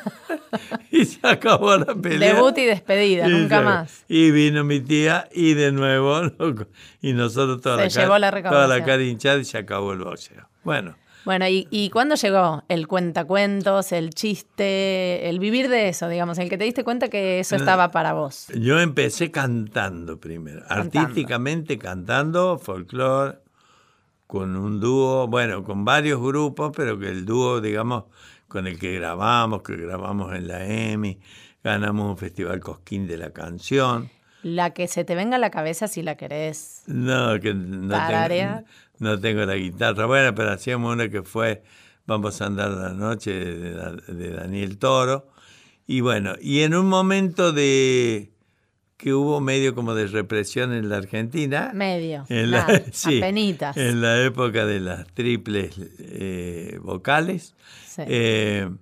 Y se acabó la pelea. Debut y despedida, Y nunca se- más. Y vino mi tía, y de nuevo, y nosotros toda Se la llevó cara, la toda la recaudación. cara hinchada, y se acabó el boxeo. Bueno. Bueno, ¿y, ¿y cuándo llegó el cuentacuentos, el chiste, el vivir de eso, digamos, el que te diste cuenta que eso estaba para vos? Yo empecé cantando primero, cantando. Artísticamente cantando folclore, con un dúo, bueno, con varios grupos, pero que el dúo, digamos, con el que grabamos, que grabamos en la EMI, ganamos un festival Cosquín de la canción. La que se te venga a la cabeza si la querés. No, que no tengo, no tengo la guitarra. Bueno, pero hacíamos una que fue Vamos a andar la noche de, de Daniel Toro. Y bueno, y en un momento de que hubo medio como de represión en la Argentina. Medio, en la, nada, sí, apenitas. En la época de las triples eh, vocales. Sí. Eh,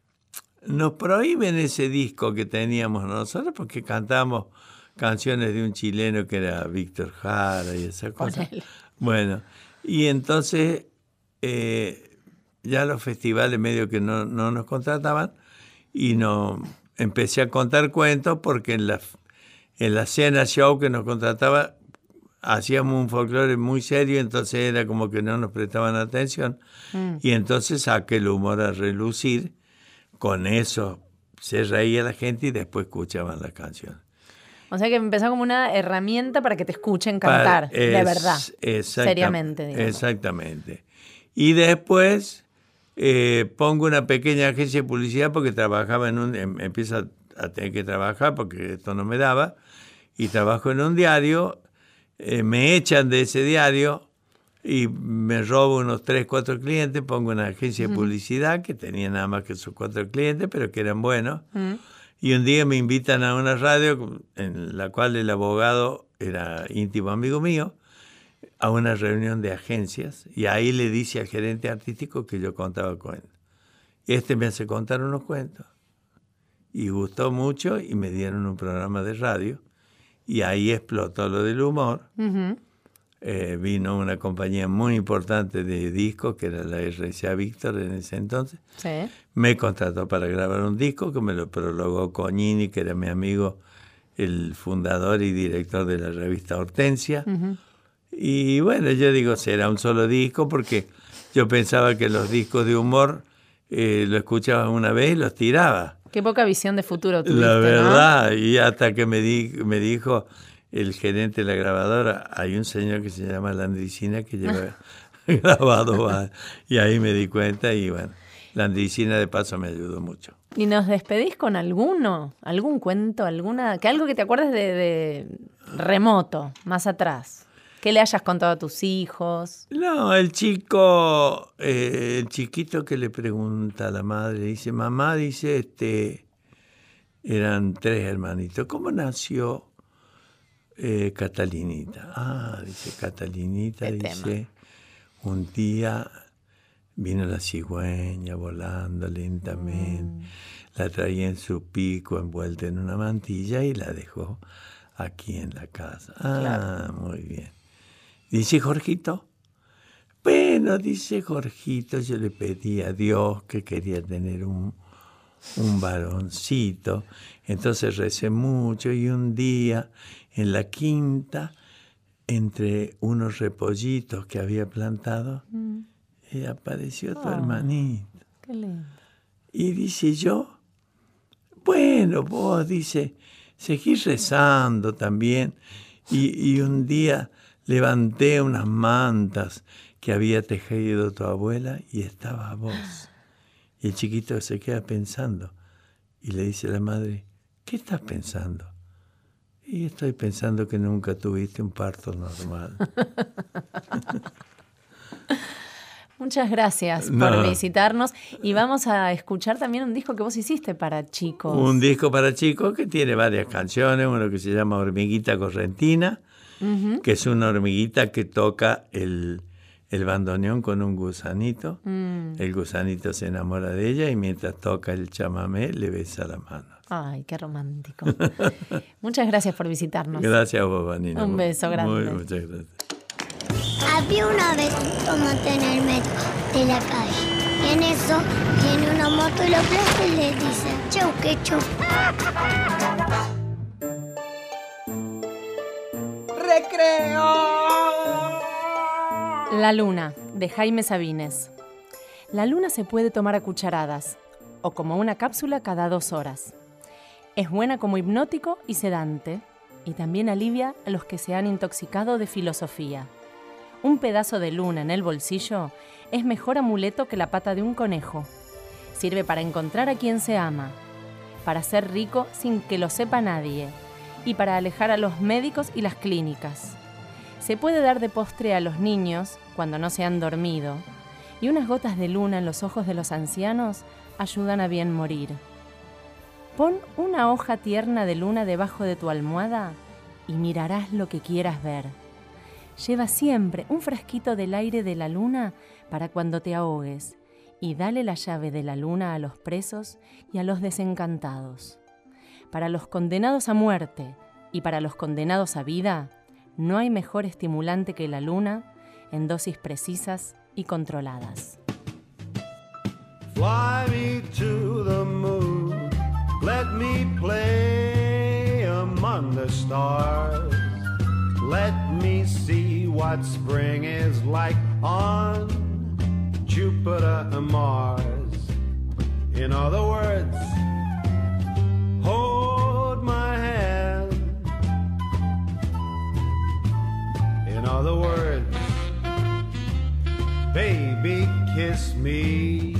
nos prohíben ese disco que teníamos nosotros porque cantamos canciones de un chileno que era Víctor Jara y esa cosa. Ponele. Bueno, y entonces eh, ya los festivales medio que no, no nos contrataban y no empecé a contar cuentos porque en la, en la cena show que nos contrataba hacíamos un folclore muy serio, entonces era como que no nos prestaban atención mm. y entonces saqué el humor a relucir, con eso se reía la gente y después escuchaban la canción. O sea que empezó como una herramienta para que te escuchen cantar, para, es, de verdad, exacta, seriamente. Digamos. Exactamente. Y después eh, pongo una pequeña agencia de publicidad porque trabajaba en un... Em, empiezo a, a tener que trabajar porque esto no me daba, y trabajo en un diario, eh, me echan de ese diario y me robo unos tres, cuatro clientes, pongo una agencia de publicidad que tenía nada más que sus cuatro clientes, pero que eran buenos. Uh-huh. Y un día me invitan a una radio en la cual el abogado era íntimo amigo mío, a una reunión de agencias, y ahí le dice al gerente artístico que yo contaba cuentos. Este me hace contar unos cuentos. Y gustó mucho y me dieron un programa de radio, y ahí explotó lo del humor. Uh-huh. Eh, vino una compañía muy importante de discos, que era la R C A Víctor en ese entonces. Sí. Me contrató para grabar un disco que me lo prologó Cognini, que era mi amigo, el fundador y director de la revista Hortensia. Uh-huh. Y bueno, yo digo, será un solo disco, porque yo pensaba que los discos de humor eh, lo escuchaba una vez y los tiraba. Qué poca visión de futuro tuviste, La verdad, ¿no? Y hasta que me, di, me dijo el gerente de la grabadora, hay un señor que se llama Landricina que lleva grabado, y ahí me di cuenta, y bueno, Landricina de paso me ayudó mucho. ¿Y nos despedís con alguno? ¿Algún cuento? alguna que Algo que te acuerdes de, de remoto, más atrás. ¿Qué le hayas contado a tus hijos? No, el chico, eh, el chiquito que le pregunta a la madre, dice, mamá, dice, este, eran tres hermanitos, ¿cómo nació eh, Catalinita? Ah, dice, Catalinita, ¿Qué dice, tema? Un día vino la cigüeña volando lentamente, mm. la traía en su pico envuelta en una mantilla y la dejó aquí en la casa. Ah, claro. Muy bien. Dice Jorgito, bueno, dice Jorgito, yo le pedí a Dios que quería tener un, un varoncito, entonces recé mucho y un día en la quinta, entre unos repollitos que había plantado, mm. eh, apareció tu oh, hermanito. Qué lindo. Y dice yo, bueno, vos, dice, seguí rezando también, y, y un día levanté unas mantas que había tejido tu abuela y estaba vos. Y el chiquito se queda pensando y le dice a la madre, ¿qué estás pensando? Y estoy pensando que nunca tuviste un parto normal. Muchas gracias no. por visitarnos, y vamos a escuchar también un disco que vos hiciste para chicos. Un disco para chicos que tiene varias canciones, uno que se llama Hormiguita Correntina, uh-huh. que es una hormiguita que toca el, el bandoneón con un gusanito. Mm. El gusanito se enamora de ella y mientras toca el chamamé le besa la mano. Ay, qué romántico. Muchas gracias por visitarnos. Gracias a vos, Vanina. Un beso grande. Muy, muchas gracias. Había una vez un tomate en el metro de la calle. Y en eso viene una moto y lo aplasta y le dice, chau, que chau. Recreo. La luna, de Jaime Sabines. La luna se puede tomar a cucharadas o como una cápsula cada dos horas. Es buena como hipnótico y sedante y también alivia a los que se han intoxicado de filosofía. Un pedazo de luna en el bolsillo es mejor amuleto que la pata de un conejo. Sirve para encontrar a quien se ama, para ser rico sin que lo sepa nadie y para alejar a los médicos y las clínicas. Se puede dar de postre a los niños cuando no se han dormido y unas gotas de luna en los ojos de los ancianos ayudan a bien morir. Pon una hoja tierna de luna debajo de tu almohada y mirarás lo que quieras ver. Lleva siempre un frasquito del aire de la luna para cuando te ahogues y dale la llave de la luna a los presos y a los desencantados. Para los condenados a muerte y para los condenados a vida, no hay mejor estimulante que la luna en dosis precisas y controladas. Fly me to the moon, let me play among the stars. Let me see what spring is like on Jupiter and Mars. In other words, hold my hand. In other words, baby, kiss me.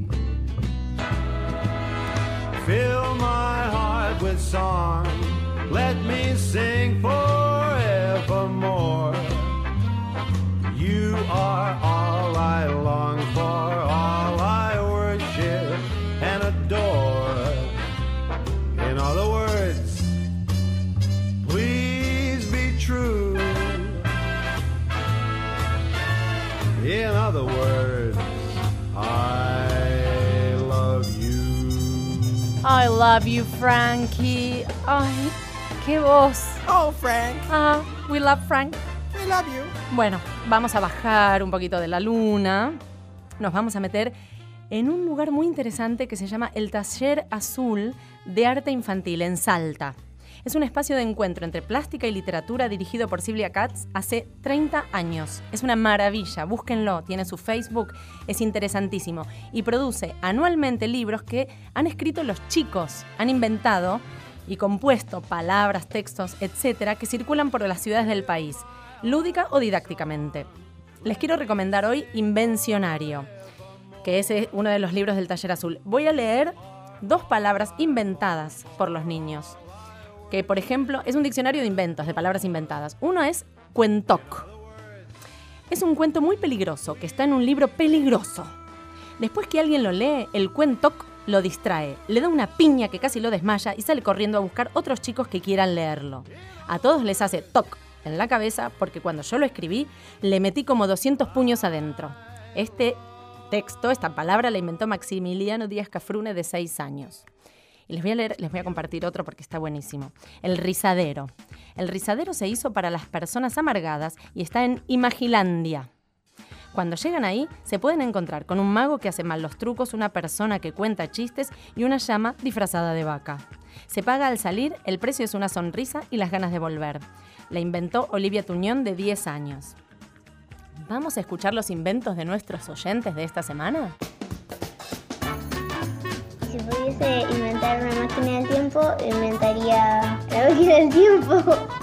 Fill my heart with song. Let me sing forevermore. You are all I long for, all I worship and adore. In other words, please be true. In other words, I love you. I love you, Frankie. Ay, qué voz. Oh, Frank. Ah, we love Frank. We love you. Bueno, vamos a bajar un poquito de la luna. Nos vamos a meter en un lugar muy interesante que se llama el Taller Azul de Arte Infantil en Salta. Es un espacio de encuentro entre plástica y literatura dirigido por Silvia Katz hace treinta años. Es una maravilla, búsquenlo, tiene su Facebook, es interesantísimo. Y produce anualmente libros que han escrito los chicos, han inventado y compuesto palabras, textos, etcétera, que circulan por las ciudades del país, lúdica o didácticamente. Les quiero recomendar hoy Invencionario, que es uno de los libros del Taller Azul. Voy a leer dos palabras inventadas por los niños. Que, por ejemplo, es un diccionario de inventos, de palabras inventadas. Uno es cuentoc. Es un cuento muy peligroso, que está en un libro peligroso. Después que alguien lo lee, el cuentoc lo distrae, le da una piña que casi lo desmaya y sale corriendo a buscar otros chicos que quieran leerlo. A todos les hace toc en la cabeza porque cuando yo lo escribí, le metí como doscientos puños adentro. Este texto, esta palabra, la inventó Maximiliano Díaz Cafrune, de seis años. Y les voy a leer, les voy a compartir otro porque está buenísimo. El rizadero. El rizadero se hizo para las personas amargadas y está en Imagilandia. Cuando llegan ahí, se pueden encontrar con un mago que hace mal los trucos, una persona que cuenta chistes y una llama disfrazada de vaca. Se paga al salir, el precio es una sonrisa y las ganas de volver. La inventó Olivia Tuñón, de diez años. ¿Vamos a escuchar los inventos de nuestros oyentes de esta semana? Si pudiese inventar una máquina del tiempo, inventaría la máquina del tiempo.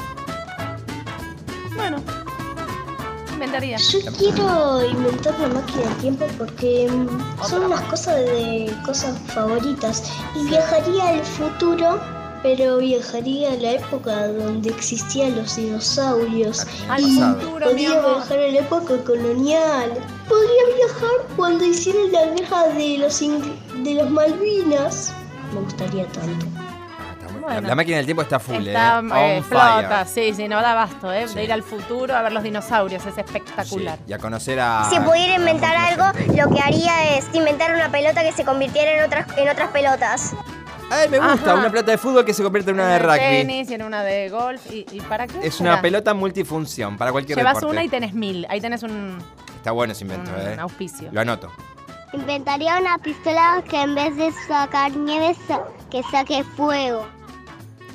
Bueno, inventaría. Yo quiero inventar la máquina del tiempo porque son unas cosas de cosas favoritas. Y viajaría al futuro, pero viajaría a la época donde existían los dinosaurios. Al y futuro, mi podría amor. viajar a la época colonial. Podría viajar cuando hicieron la guerra de los, ing- de los Malvinas. Me gustaría tanto. Bueno. La máquina del tiempo está full, Está, eh. eh, On flota, fire. sí, sí, no da abasto, ¿eh? Sí. De ir al futuro a ver los dinosaurios, es espectacular. Y a conocer a... Si pudiera inventar a algo, gente. lo que haría es inventar una pelota que se convirtiera en otras, en otras pelotas. Ay, me gusta, Ajá. una pelota de fútbol que se convierte en una de Una rugby. tenis y en una de golf. ¿Y, y para qué? Es una será? pelota multifunción para cualquier Llevas deporte. una y tenés mil. Ahí tenés un, Está bueno ese invento, un eh. auspicio. Lo anoto. Inventaría una pistola que en vez de sacar nieve, sa- que saque fuego.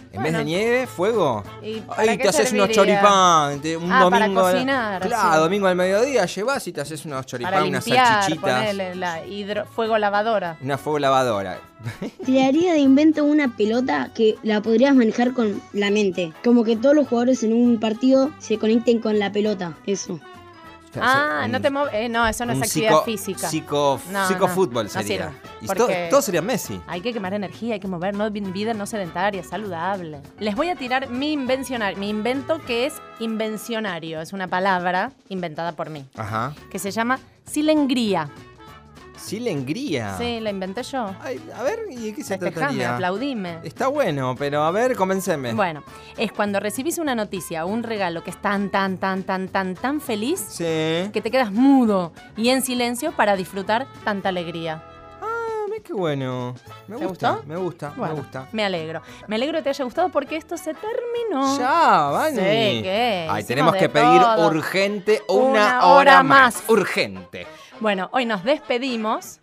En Bueno. vez de nieve, fuego. ¿Y para Ahí qué te haces unos serviría? choripán. te- Un Ah, domingo. para cocinar, Claro, sí. domingo al mediodía llevas y te haces unos choripán, Para unas limpiar, salchichitas. ponele la hidro, fuego lavadora. Una fuego lavadora. Crearía de invento una pelota que la podrías manejar con la mente. Como que todos los jugadores en un partido se conecten con la pelota. Eso. Ah, un- no te mueves. Eh, no, eso no es un actividad psico- física. Psico, No, psicofútbol no, no sería. sirve, y porque todo, todo sería Messi. Hay que quemar energía, hay que mover, no, vida no sedentaria, saludable. Les voy a tirar mi invencionario, mi invento que es invencionario. Es una palabra inventada por mí, Ajá. que se llama silengría. Silengría. Sí, la inventé yo. Ay, a ver, ¿y de qué se Festejame, trataría? aplaudime. Está bueno, pero a ver, convenceme. Bueno, es cuando recibís una noticia o un regalo que es tan, tan, tan, tan, tan, tan feliz Sí. que te quedas mudo y en silencio para disfrutar tanta alegría. Ah, qué bueno. Me ¿Te gusta, gustó? me gusta, Bueno, me gusta. Me alegro. Me alegro que te haya gustado porque esto se terminó. Ya, Vani. Sí, ¿qué? Ay, Hicimos tenemos de que pedir todo. urgente una, Una hora, hora más. más. Urgente. Bueno, hoy nos despedimos.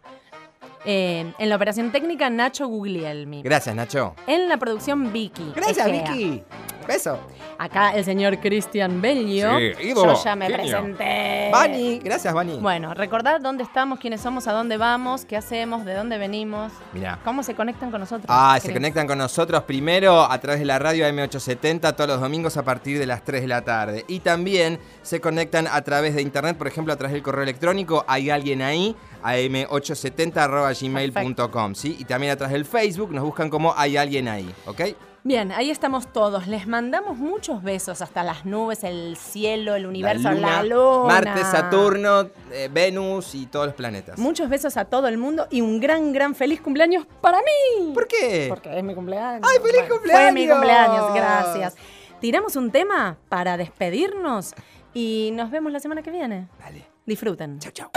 Eh, en la operación técnica, Nacho Guglielmi. Gracias, Nacho. En la producción, Vicky. Gracias, Egea. Vicky. Beso. Acá el señor Cristian Bellio. Sí, ídolo, Yo ya me genio. presenté. Vani, gracias, Vani. Bueno, recordad dónde estamos, quiénes somos, a dónde vamos, qué hacemos, de dónde venimos. Mirá. ¿Cómo se conectan con nosotros? Ah, se Cris? conectan con nosotros primero a través de la radio A M ochocientos setenta todos los domingos a partir de las tres de la tarde. Y también se conectan a través de internet, por ejemplo, a través del correo electrónico. Hay alguien ahí, a m ochocientos setenta arroba gmail punto com, ¿sí? Y también a través del Facebook nos buscan como Hay alguien ahí, ¿ok? Bien, ahí estamos todos. Les mandamos muchos besos hasta las nubes, el cielo, el universo, la luna. Marte, Saturno, eh, Venus y todos los planetas. Muchos besos a todo el mundo y un gran, gran feliz cumpleaños para mí. ¿Por qué? Porque es mi cumpleaños. ¡Ay, feliz Bueno, cumpleaños! Fue mi cumpleaños, gracias. Tiramos un tema para despedirnos y nos vemos la semana que viene. Dale. Disfruten. Chau, chau.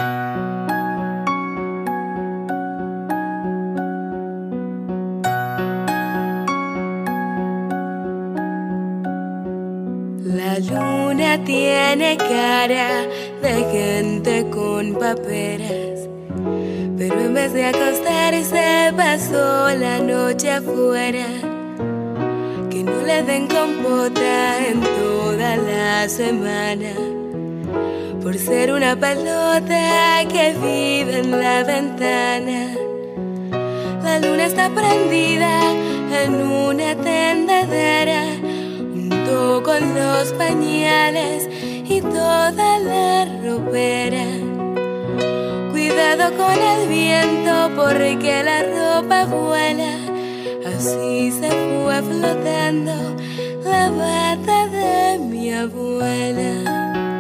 La luna tiene cara de gente con paperas, pero en vez de acostarse pasó la noche afuera. Que no le den compota en toda la semana, por ser una pelota que vive en la ventana. La luna está prendida en una tendedera, junto con los pañales y toda la ropera. Cuidado con el viento porque la ropa vuela. Así se fue flotando la bata de mi abuela.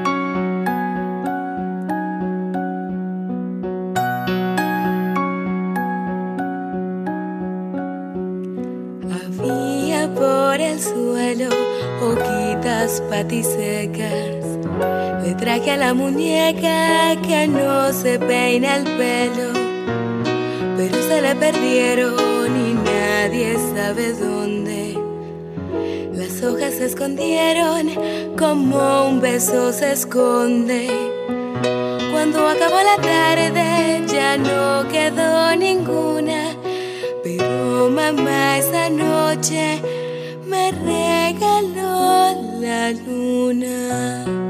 Había por el suelo hojitas patisecas. Le traje a la muñeca que no se peina el pelo, pero se le perdieron y nadie sabe dónde. Las hojas se escondieron como un beso se esconde. Cuando acabó la tarde ya no quedó ninguna, pero mamá esa noche me regaló la luna.